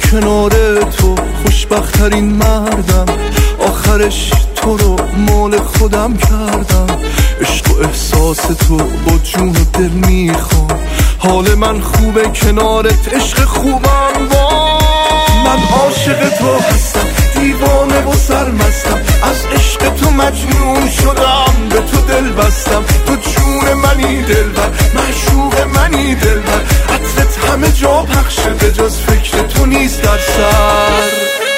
کنار تو خوشبخت‌ترین مردم، آخرش تو رو مال خودم کردم. عشق و احساس تو با جون و دل میخوام، حال من خوبه کنارت عشق خوبم. من عاشق تو هستم، دیوانه و سرمستم، از عشق تو مجنون شدم، به تو دل بستم. تو جون منی دلبر، معشوق منی دلبر، عطرت همه جا پخشه به جز فکر تو نیست در سر.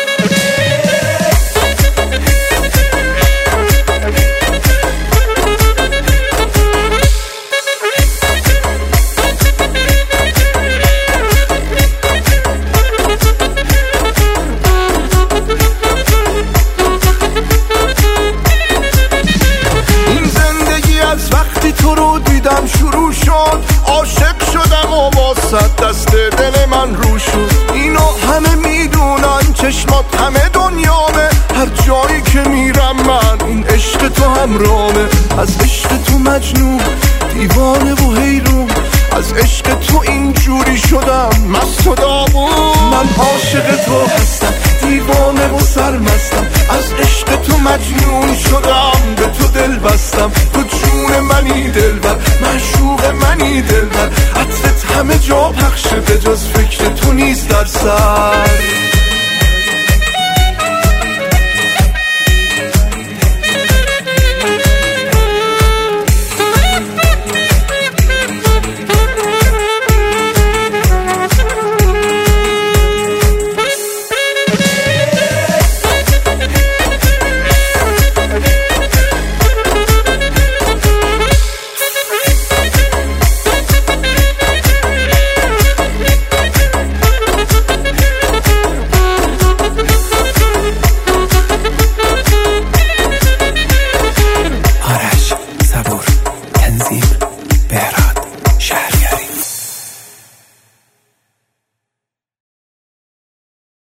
تو رو دیدم شروع شد، عاشق شدم و واسه دست دل من رو شد. اینو همه میدونن، چشمات همه دنیامه، هر جایی که میرم من این عشق تو همراهمه. از عشق تو مجنون، دیوانه و حیرون، از عشق تو اینجوری شدم مست و داغون. من عاشق تو هستم، دیوانه و سرمستم، از عشق تو مجنون شدم، به تو دل بستم. تو جون منی دلبر، معشوق منی دلبر، عطرت همه جا پخشه به جز فکر تو نیست در سر.